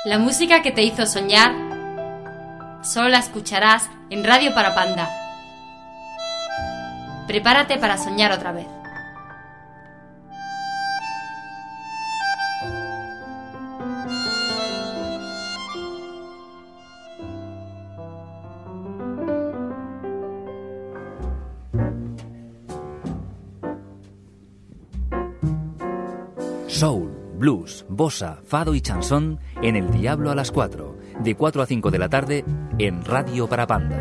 La música que te hizo soñar solo la escucharás en Radio Parapanda. Prepárate para soñar otra vez. Soul, blues, bossa, fado y chanson en El Diablo a las 4, de 4 a 5 de la tarde en Radio Parapanda.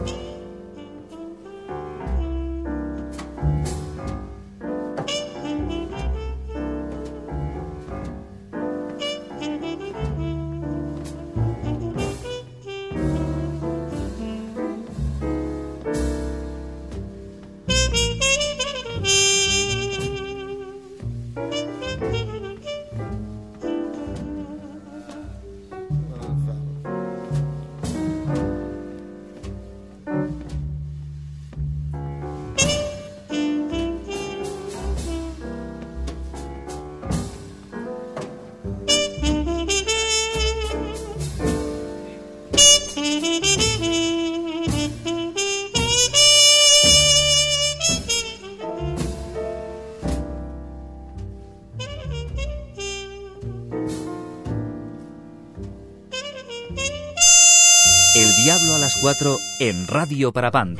El Diablo a las 4 en Radio Parapanda.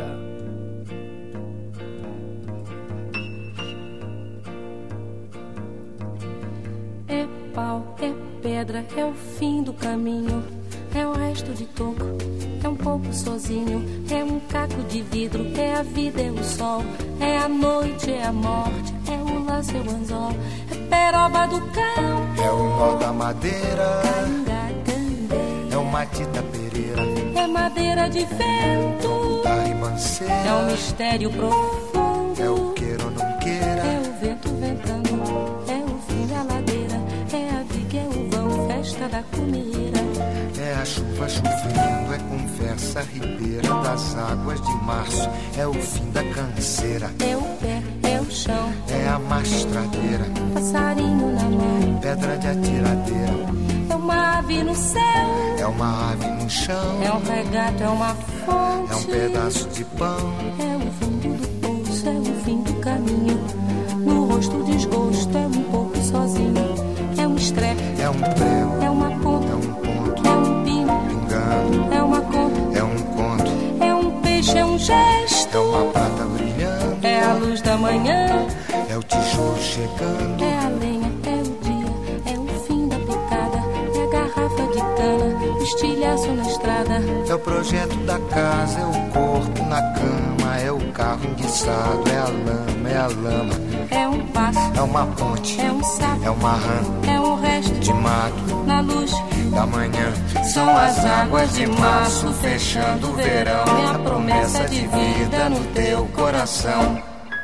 É pau, é pedra, é o fim do caminho, é o resto de toco, é um pouco sozinho, é um caco de vidro, é a vida, é o sol, é a noite, é a morte, é o laço, é o anzol, é peroba do cão, é o nó da madeira, é uma Tita Pereira, é madeira de vento, da ribanceira, é um mistério profundo, é o queira ou não queira, é o vento ventando, é o fim da ladeira, é a viga, é o vão, festa da comeira, é a chuva chovendo, é conversa ribeira das águas de março, é o fim da canseira, é o pé, é o chão, é a mastradeira, passarinho na mão, pedra de atiradeira, é uma ave no céu, é uma ave no chão, é um regato, é uma fonte, é um pedaço de pão, é o fundo do poço, é o fim do caminho, no rosto desgosto, é um pouco sozinho, é um estrepe, é um prego, é uma ponta, é um ponto, é um pino, pingando, é uma conta, é um conto, é um peixe, é um gesto, é uma prata brilhando, é a luz da manhã, é o tijolo chegando, é a lenha, é o dia, é o fim da picada, é a garrafa de cana, o estilhaço na estrada, é o projeto da casa, é o corpo na cama, é o carro enguiçado, é a lama, é um passo, é uma ponte, é um sapo, é uma rã, é um resto de mato, na luz da manhã, são as águas de março fechando o verão, é a promessa de vida no teu coração.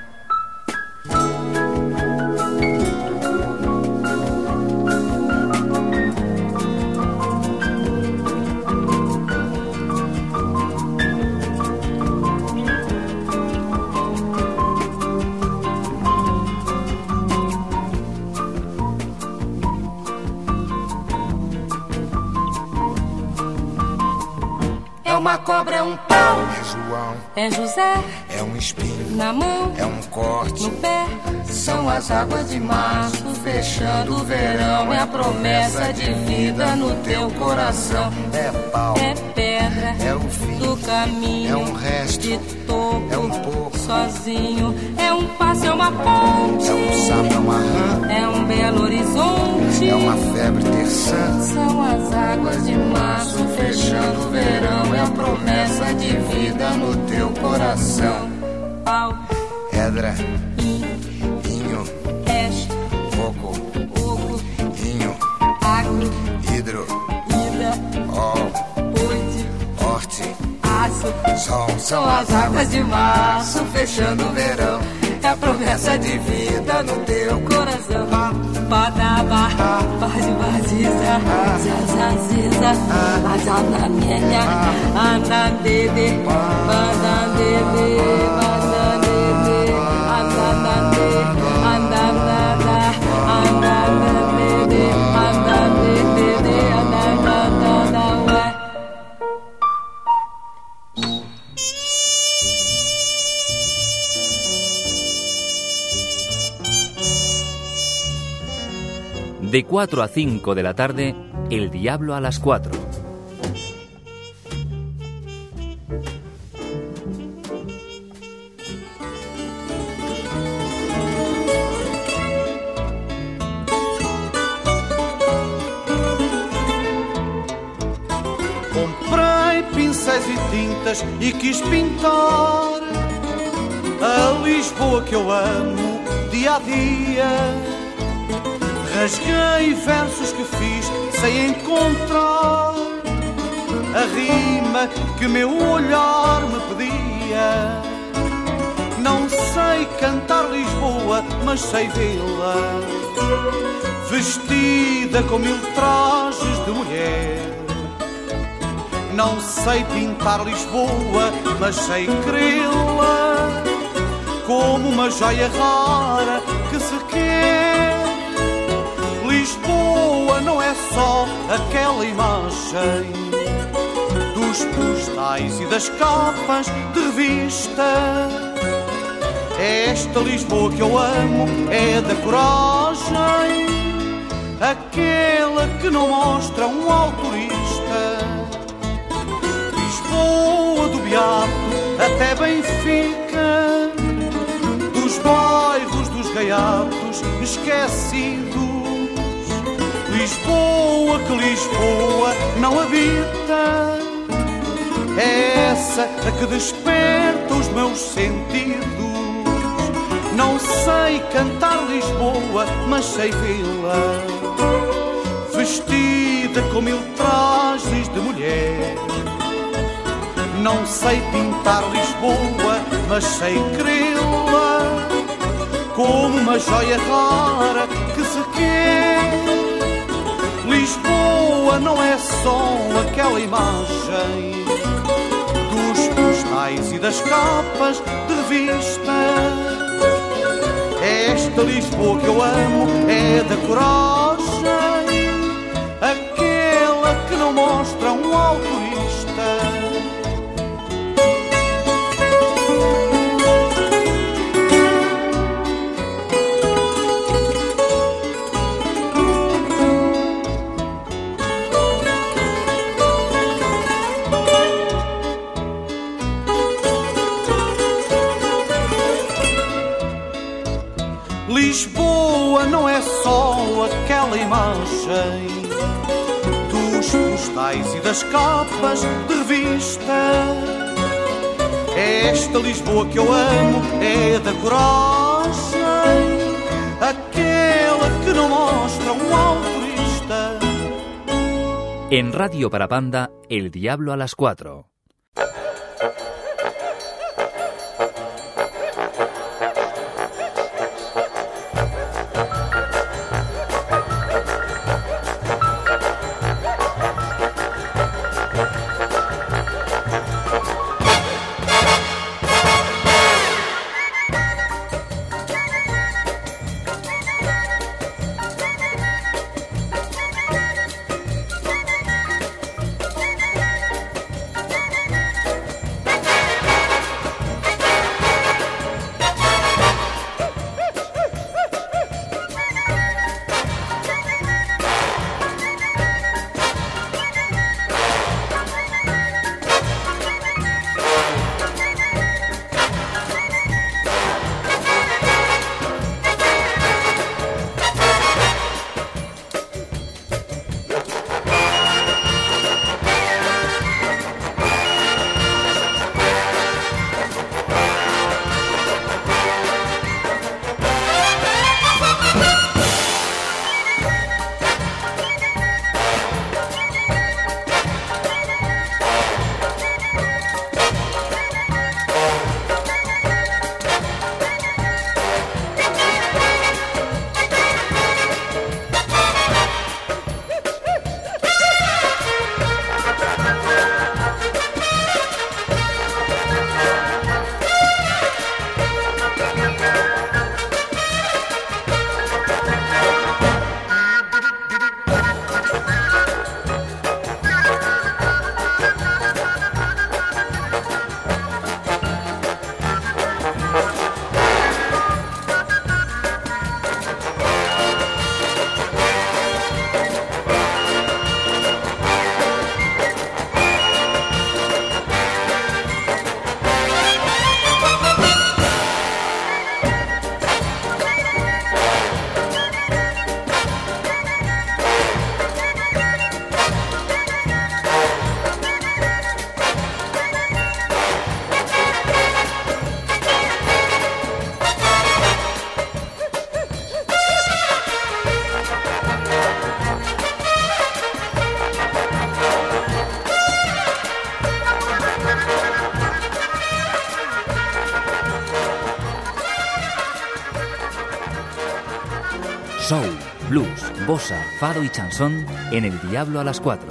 É uma cobra, é um pau, é João, é José, é um espinho, na mão, é um corte, no pé, são as águas de março fechando o verão, é a promessa de vida no teu coração, é pau, é pedra, é o fim do caminho, é um resto, de topo, é um pouco, sozinho, é um passo, é uma ponte, é um sapo, é uma rã, é um belo horizonte, é uma febre terçã, são as águas de março fechando o verão, é a promessa de vida no teu coração, pau, pedra, inho, inho, coco, oco, inho, agro, hidro, ida, ol, oite, horte, aço, sol, são as águas de março fechando o verão, é a promessa de vida no teu coração. Badaba, baziza, zazaziza, azanamenya, andandede, bandandede, bandandede, andandande, andandada, andandandede, andandede, andandada. De 4 a 5 de la tarde, El Diablo a las 4. Comprei pincéis e tintas e quis pintar a Lisboa que eu amo dia a dia. Rasguei versos que fiz sem encontrar a rima que meu olhar me pedia. Não sei cantar Lisboa, mas sei vê-la vestida com 1000 trajes de mulher. Não sei pintar Lisboa, mas sei crê-la como uma joia rara que se quer. Lisboa não é só aquela imagem dos postais e das capas de revista. Esta Lisboa que eu amo é da coragem, aquela que não mostra um autorista. Lisboa do Beato até Benfica, dos bairros dos gaiatos esquecidos. Lisboa que Lisboa não habita, é essa a que desperta os meus sentidos. Não sei cantar Lisboa, mas sei vê-la vestida com 1000 trajes de mulher. Não sei pintar Lisboa, mas sei crê-la como uma joia rara que se quer. Lisboa não é só aquela imagem dos postais e das capas de revista. Esta Lisboa que eu amo é da coragem, aquela que não mostra um autorista. Lisboa não é só aquela imagem dos postais e das capas de revista. Esta Lisboa que eu amo é da coragem, aquela que não mostra um autorista. En Radio Parapanda, El Diablo a las 4. blues, bossa, fado y chanson en El Diablo a las 4.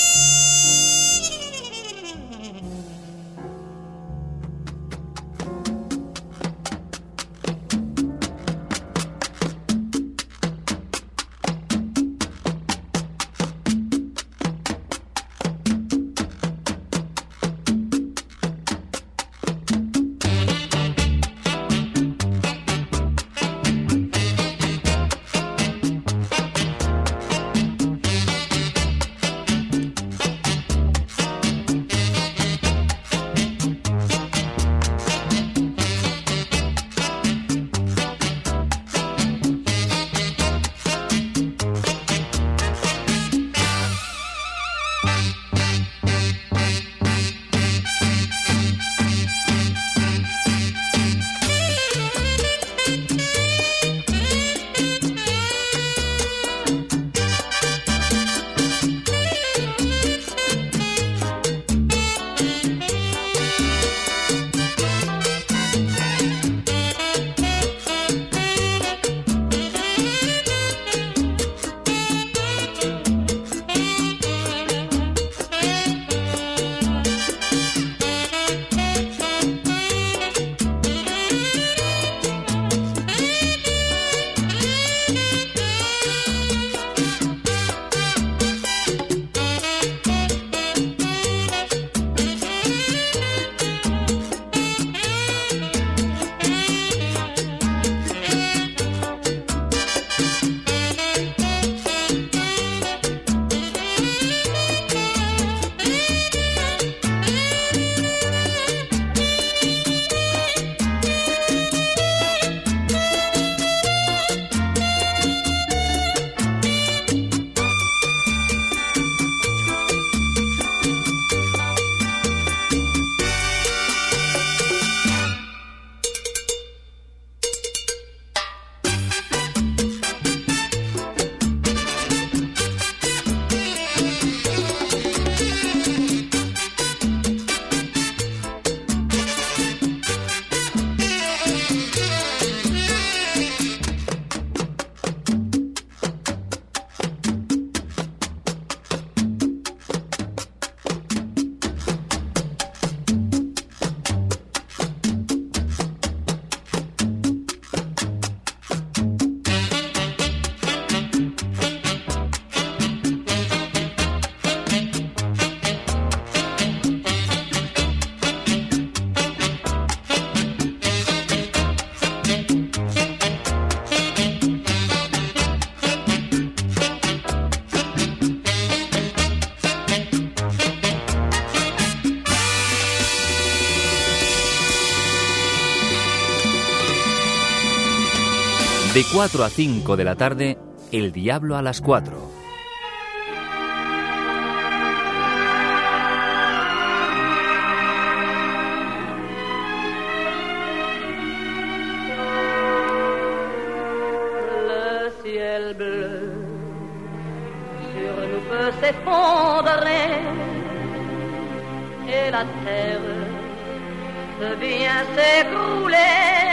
De 4 a 5 de la tarde, El Diablo a las 4. Le ciel bleu sur nous peut s'effondrer et la terre vient s'écrouler.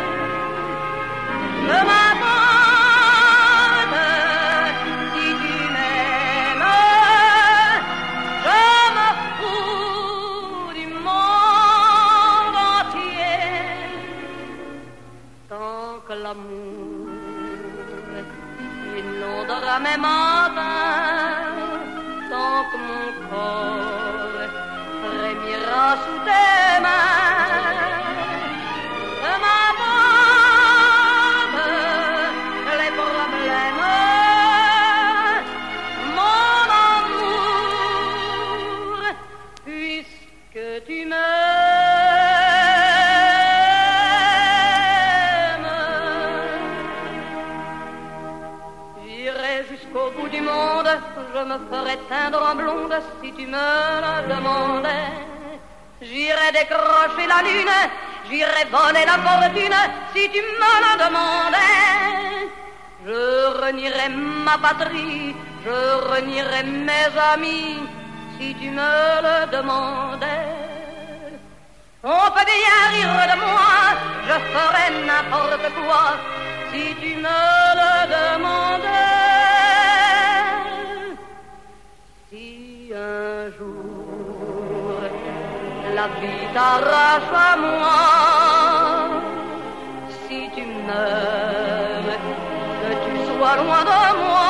Ne m'attende, si tu m'aimes, je me fous du monde entier. Tant que l'amour inondera mes matins, tant que mon corps frémira sous tes mains, ne m'attende. Je me ferai teindre en blonde si tu me le demandais. J'irai décrocher la lune, j'irai voler la fortune si tu me le demandais. Je renierai ma patrie, je renierai mes amis si tu me le demandais. On peut bien rire de moi, je ferai n'importe quoi si tu me le demandais. la vie t'arrache à moi. Si tu meurs, que tu sois loin de moi.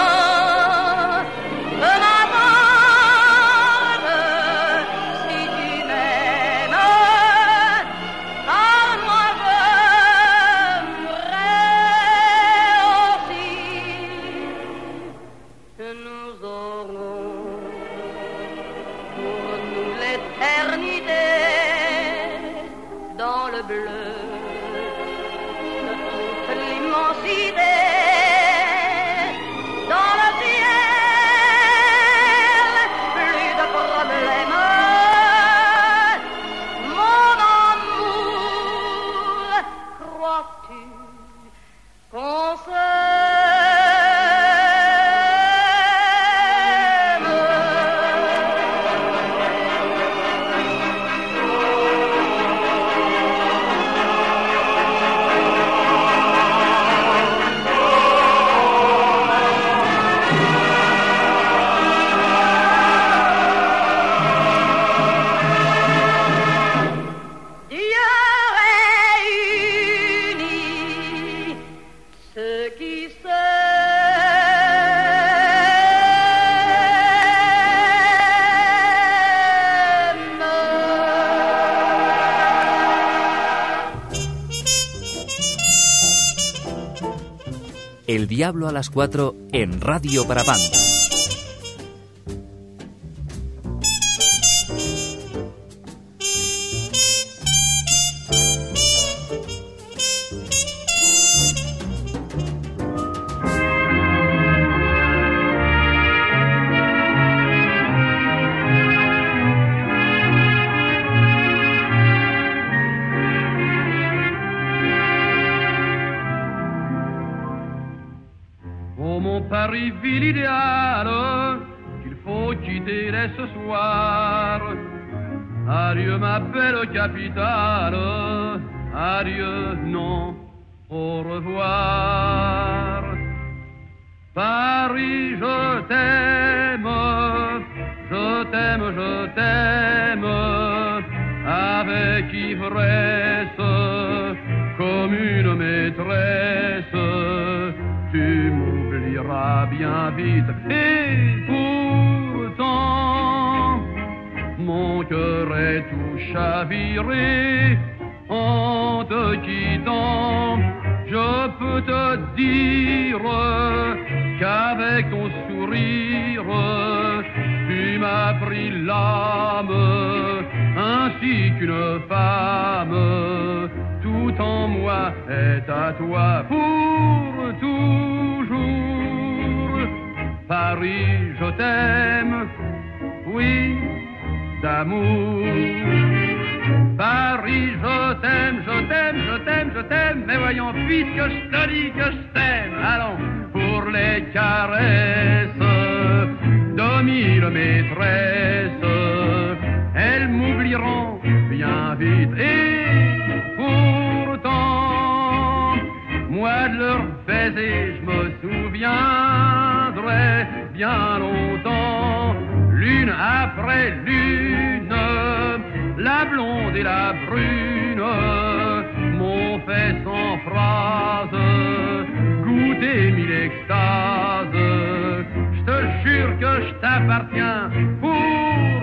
El Diablo a las 4 en Radio Parapanda. Paris, ville idéale, qu'il faut quitter dès ce soir. Adieu ma belle capitale, adieu, non, au revoir. Paris, je t'aime, je t'aime, je t'aime, avec ivresse, comme une maîtresse. Tu m'oublieras bien vite et pourtant mon cœur est tout chaviré en te quittant. Je peux te dire qu'avec ton sourire tu m'as pris l'âme ainsi qu'une femme. Tout en moi est à toi pour toujours. Paris, je t'aime, oui, d'amour. Paris, je t'aime, je t'aime, je t'aime, je t'aime. Mais voyons, puisque je te dis que je t'aime, allons, pour les caresses de mille maîtresses, elles m'oublieront bien vite. Et pourtant, moi de leur baiser, je me souviendrai bien longtemps. L'une après l'une, la blonde et la brune m'ont fait sans phrase goûter mille extases. Je te jure que je t'appartiens pour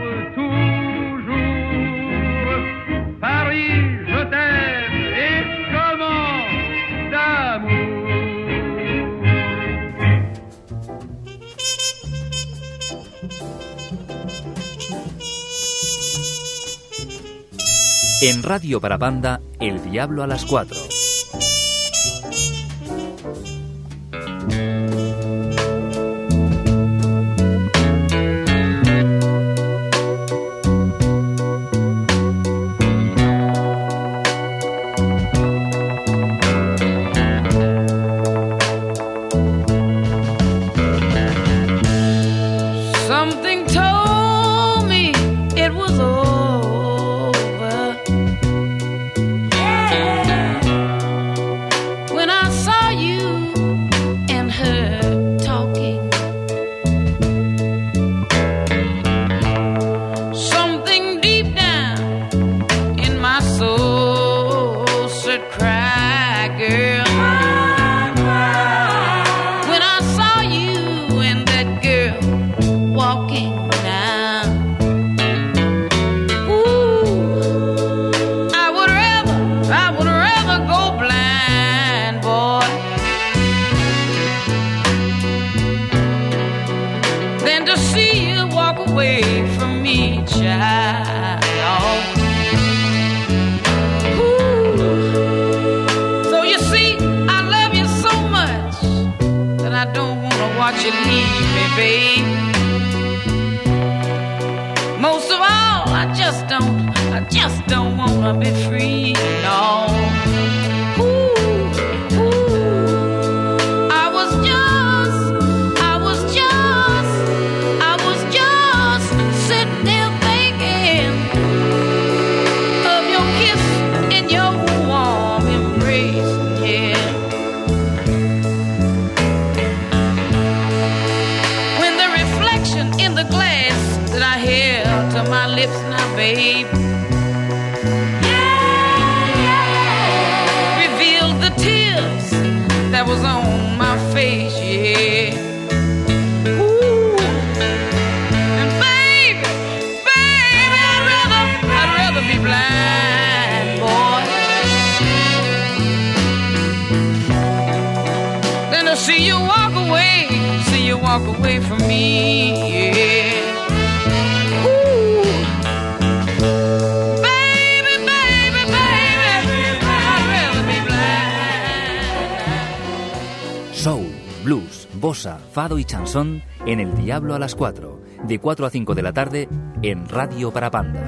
toujours. Paris, je t'aime, et comment d'amour. En Radio Parapanda, El Diablo a las 4. away from me, child. Ooh. So you see, I love you so much that I don't want to watch you leave me, babe. Most of all, I just don't want to be free, no. Babe, revealed the tears that was on my face, yeah. Ooh, and baby, I'd rather be blind, boy, than to see you walk away from me, yeah. Soul, blues, bossa, fado y chanson en El Diablo a las 4, de 4 a 5 de la tarde en Radio Parapanda.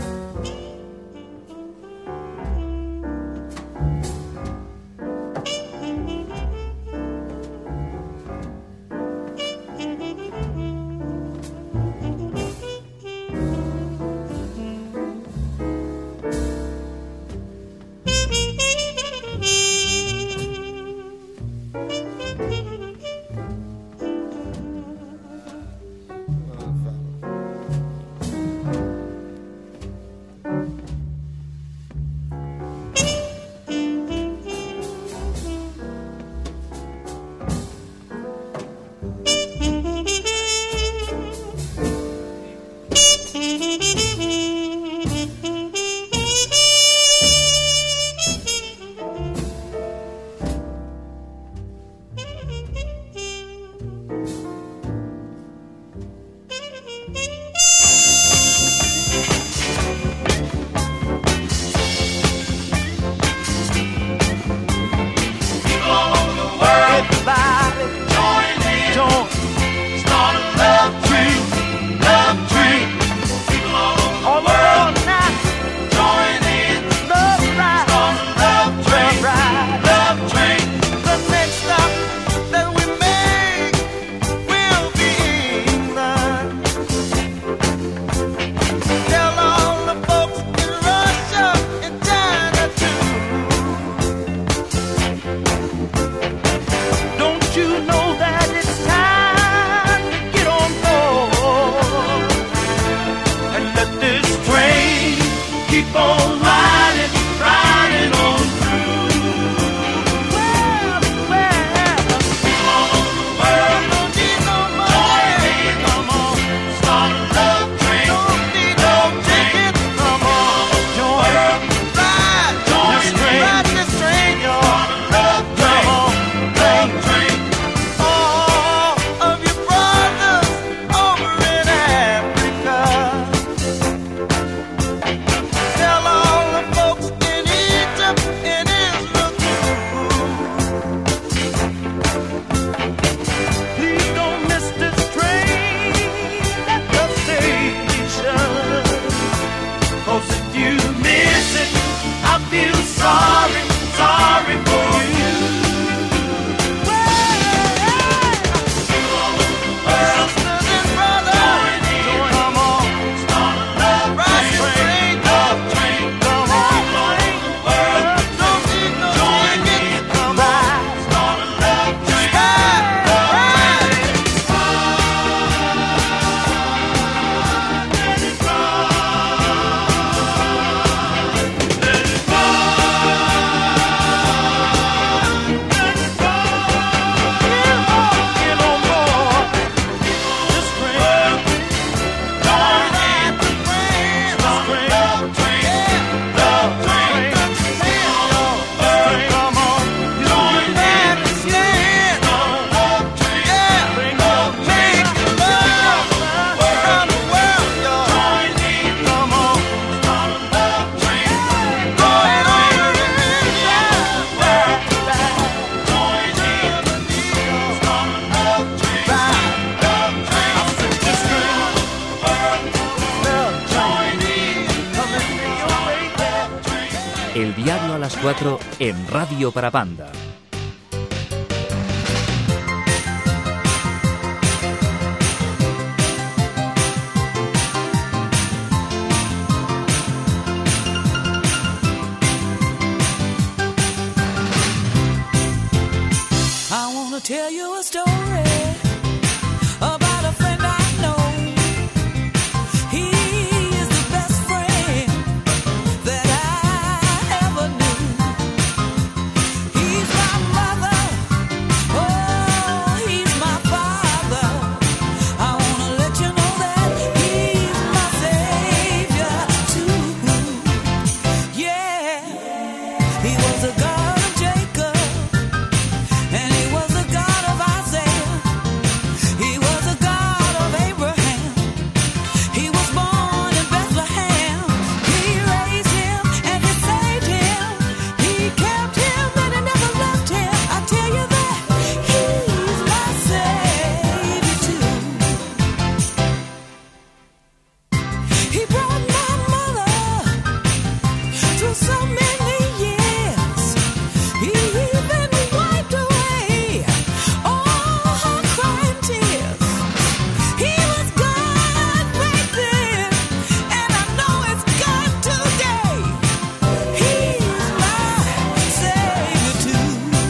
El Diablo a las 4 en Radio Parapanda. Tell you a story about a friend I know. He is the best friend that I ever knew. He's my mother, oh, he's my father. I wanna let you know that he's my savior too. Yeah, he was a God of Jacob, and he was a God of Isaiah. He was a God of Abraham. He was born in Bethlehem. He raised him and he saved him. He kept him and he never left him. I tell you that he's my Savior too. He brought my mother through so many years. He even wiped away all her crying tears. He was God back then, and I know it's God today. He's my Savior too.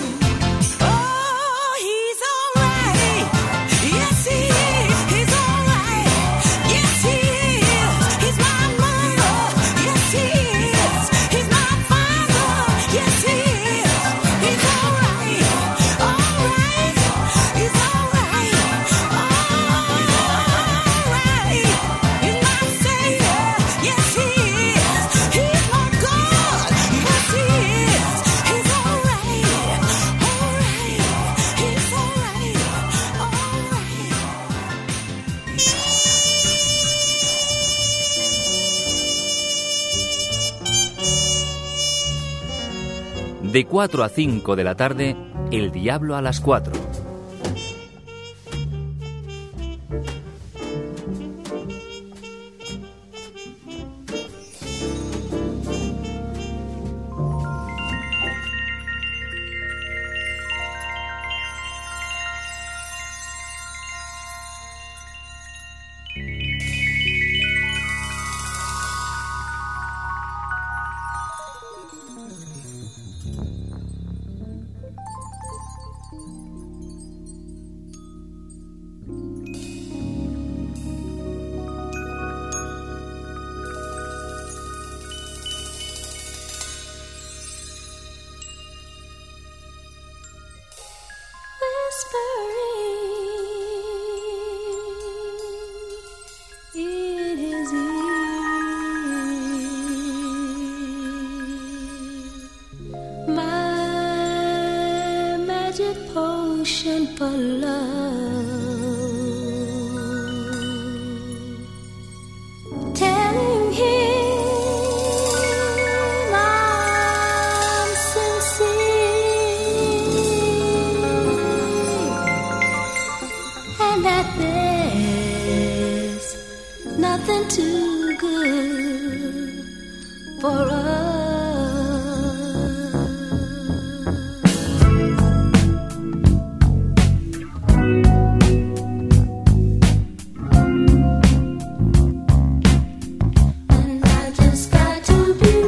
Oh, he's alright. Yes, he is. He's alright. Yes, he is. He's my mother. Yes, he is. He's my father. Yes, he is. He's alright. Alright. He's alright. Alright. He's my Savior. Yes, he is. He's my God. Yes, he is. He's alright. Alright. He's alright. De 4 a 5 de la tarde, El Diablo a las 4. It is my magic potion for love, telling him I'm sincere and that there's nothing too good for us. And I just got to be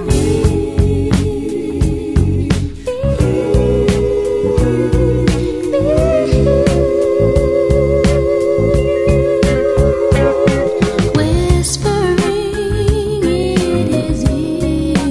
whispering, it is easy.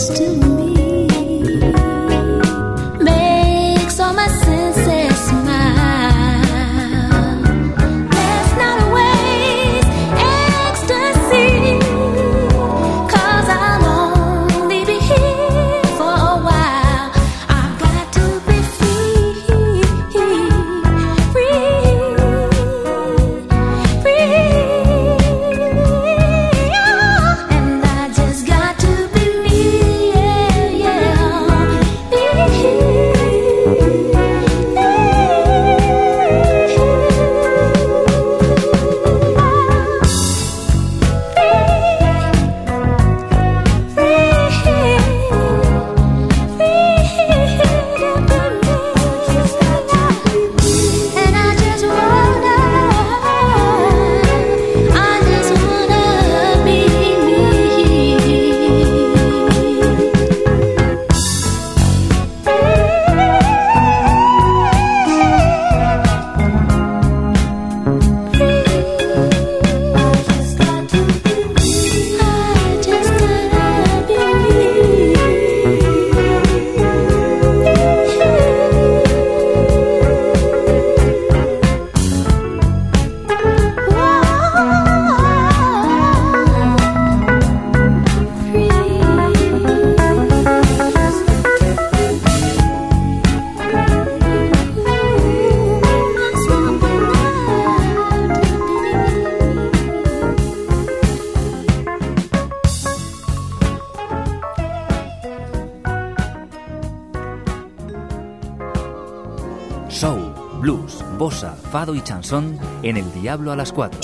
Soul, blues, bossa, fado y chanson en El Diablo a las 4.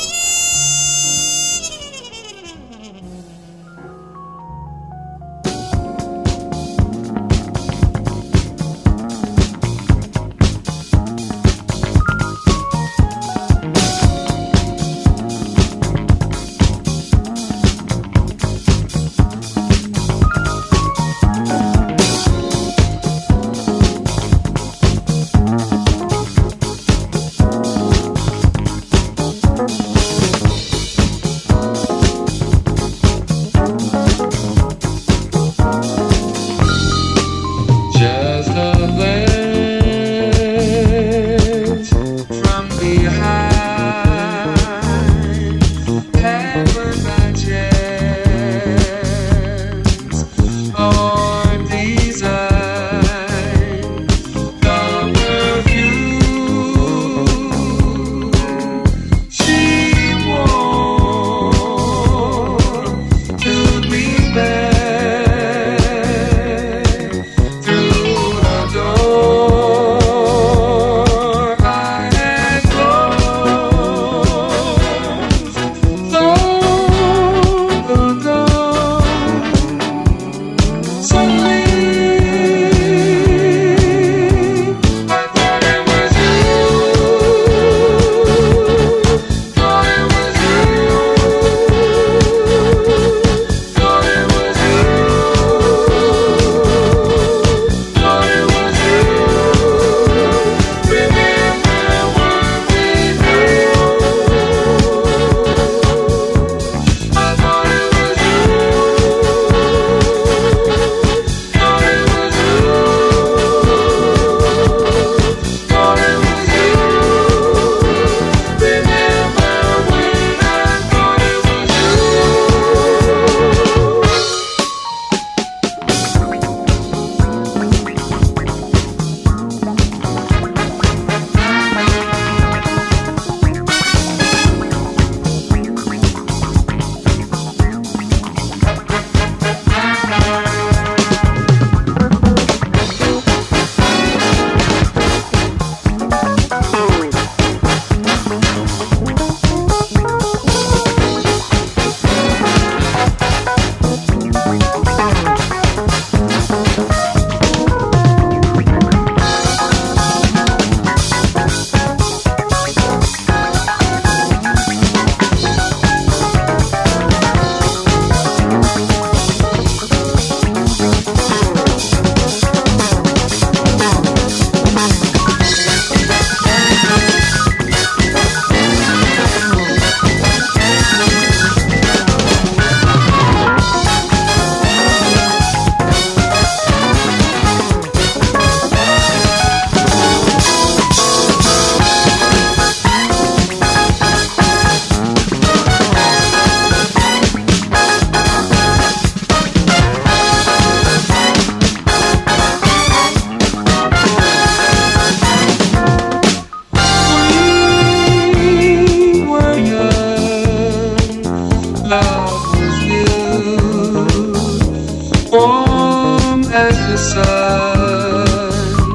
as the sun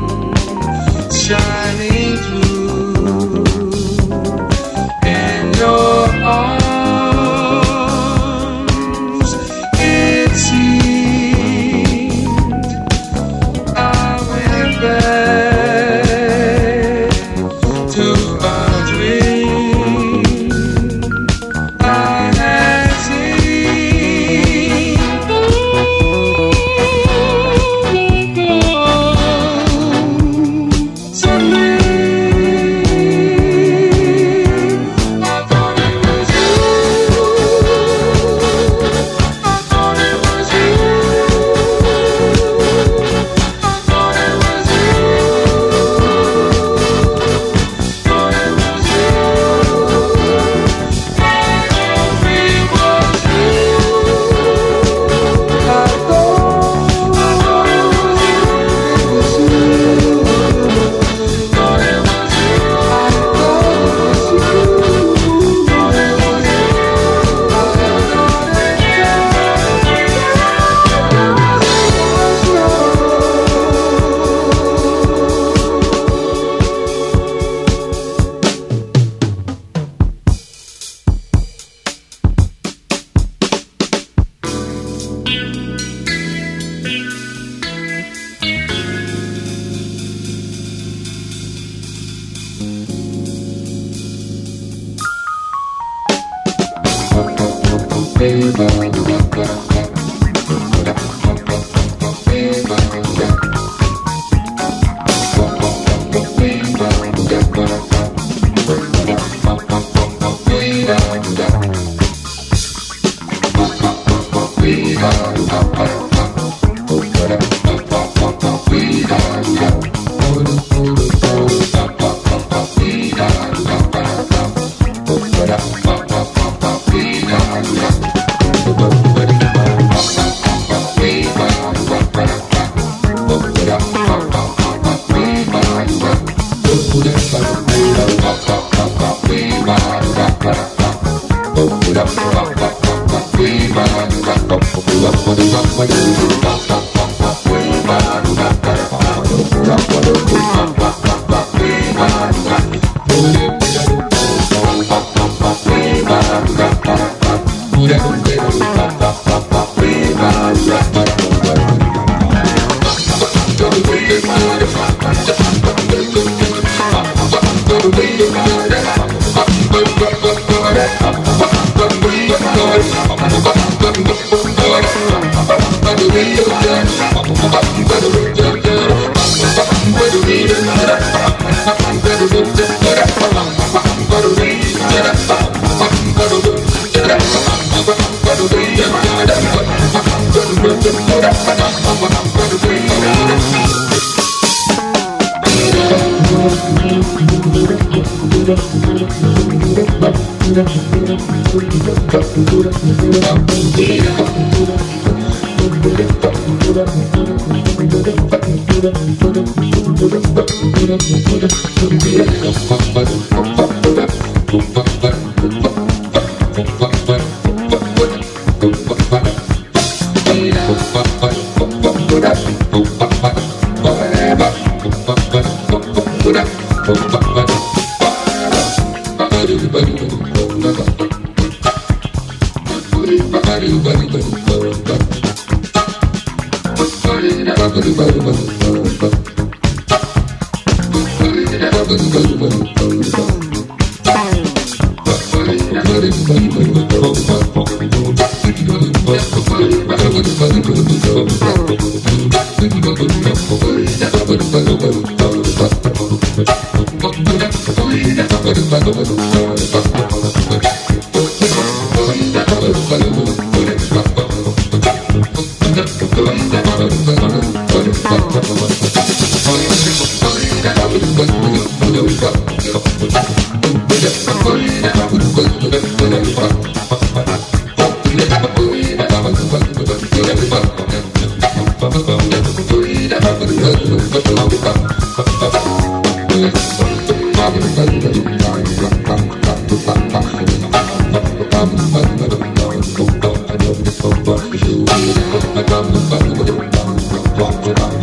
shining through in your arms. It seemed I went back to a dream I had seen.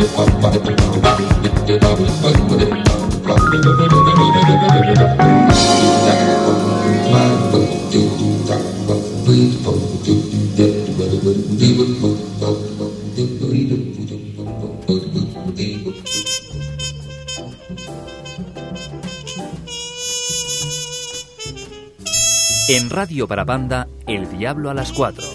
En Radio Parapanda, El Diablo a las 4.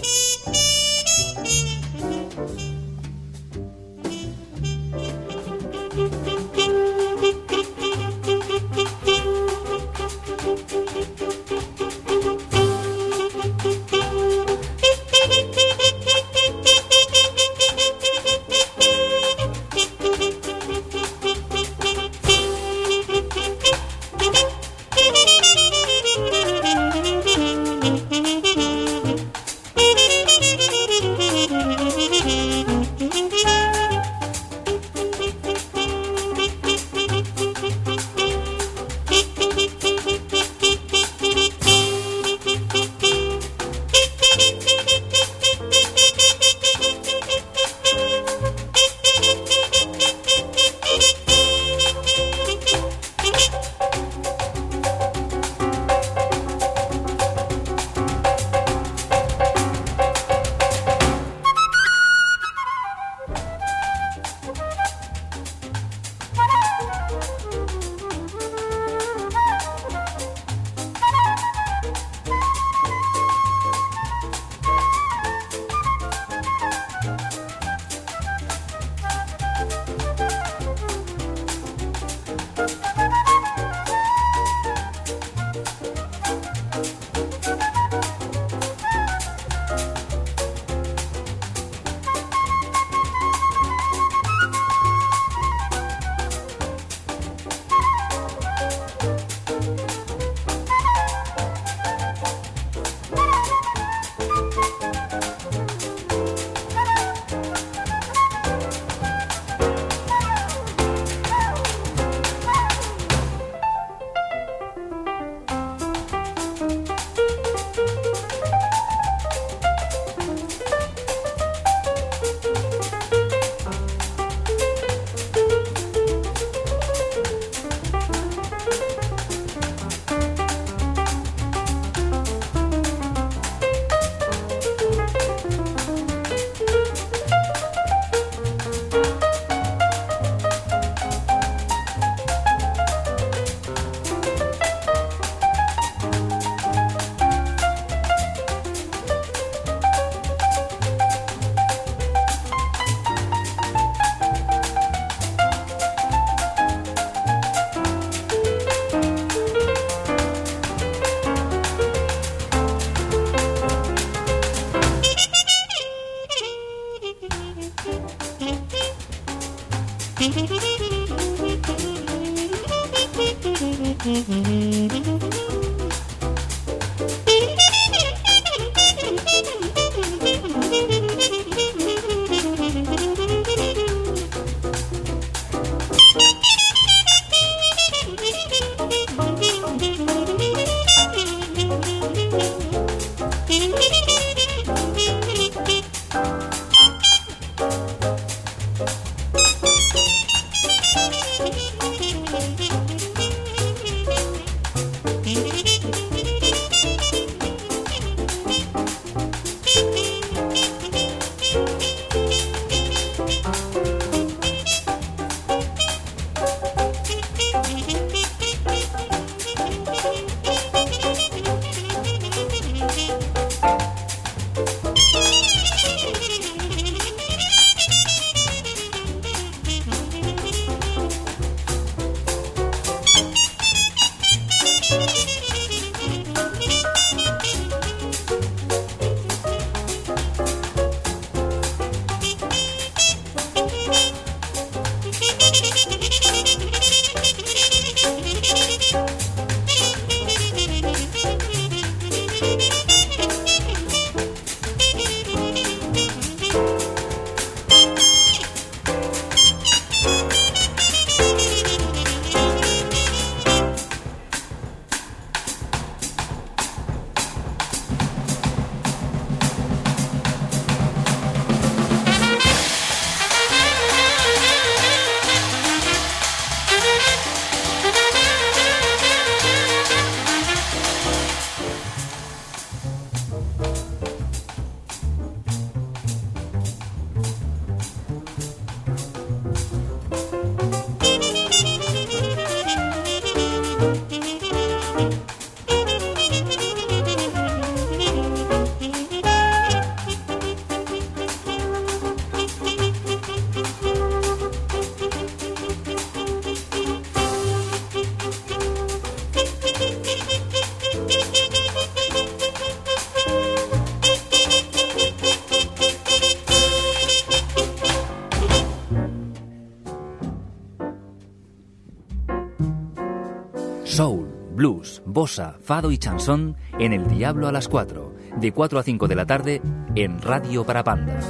Soul, blues, bossa, fado y chanson en El Diablo a las 4, de 4 a 5 de la tarde en Radio Parapanda.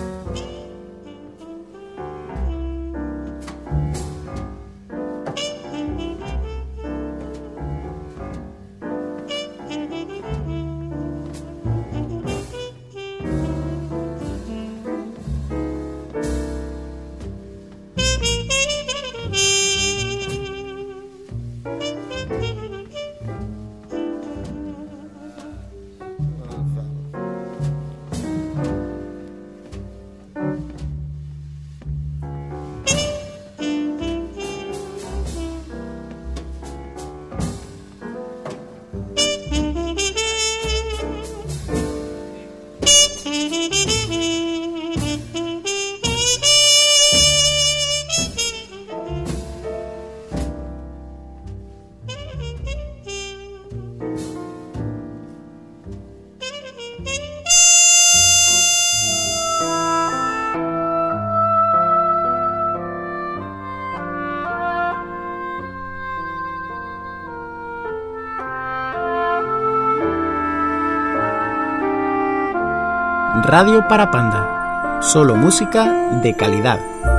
Radio Parapanda, solo música de calidad.